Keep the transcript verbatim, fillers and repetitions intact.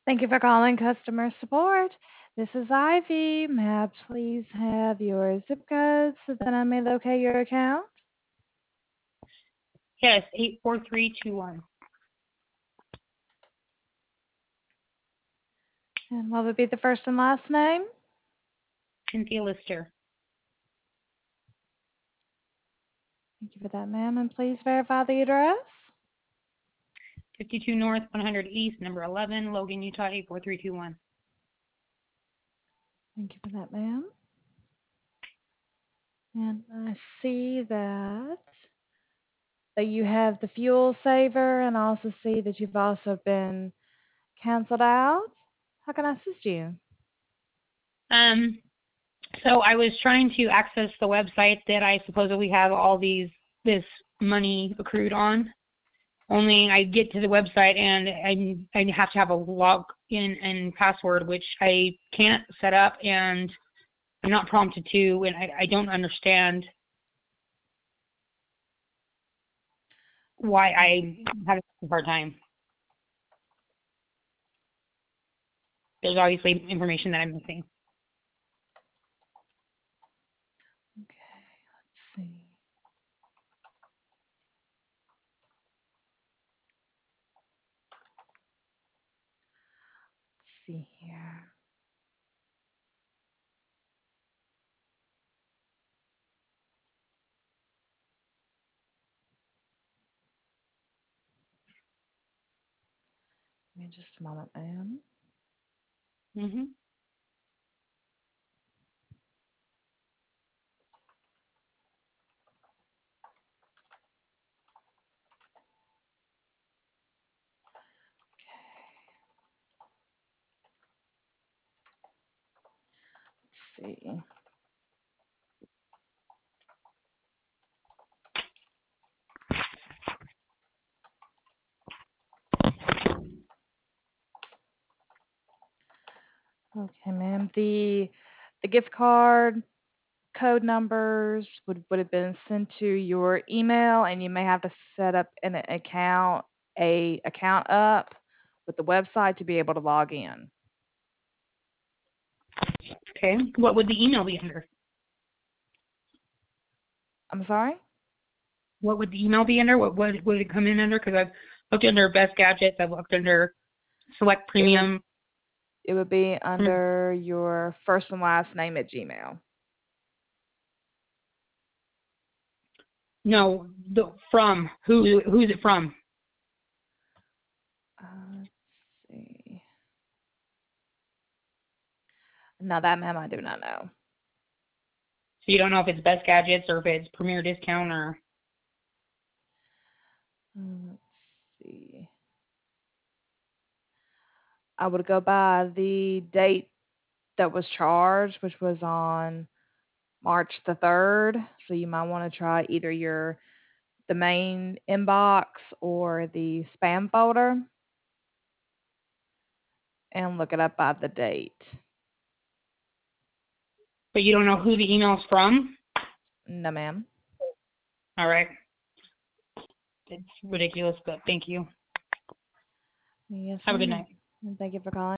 Thank you for calling customer support. This is Ivy. May I please have your zip code so that I may locate your account? Yes, eight four three two one. And what would be the first and last name? Cynthia Lister. Thank you for that, ma'am. And please verify the address. fifty-two North, one hundred East, number eleven, Logan, Utah, eight four three two one. Thank you for that, ma'am. And I see that that you have the fuel saver, and I also see that you've also been canceled out. How can I assist you? Um, so I was trying to access the website that I supposedly have all these this money accrued on. Only I get to the website and I I have to have a login and password, which I can't set up, and I'm not prompted to, and I, I don't understand why I have a hard time. There's obviously information that I'm missing. Okay, let's see. Let's see here. Give me just a moment, ma'am. Mm-hmm. Let's see. Okay, ma'am. The the gift card code numbers would would have been sent to your email, and you may have to set up an account a account up with the website to be able to log in. Okay. What would the email be under? I'm sorry? What would the email be under? What would would it come in under? Because I've looked under Best Gadgets. I've looked under Select It would Premium. it would be Hmm. under your first and last name at Gmail. No, the from who who's it from? Uh, let's see. Now that, ma'am, I do not know. So you don't know if it's Best Gadgets or if it's Premier Discount or. Uh, Let's see. I would go by the date that was charged, which was on March the third. So you might want to try either your the main inbox or the spam folder and look it up by the date. But you don't know who the email's from. No, ma'am. All right. It's ridiculous, but thank you. Yes, Have a good ma'am. night. And thank you for calling.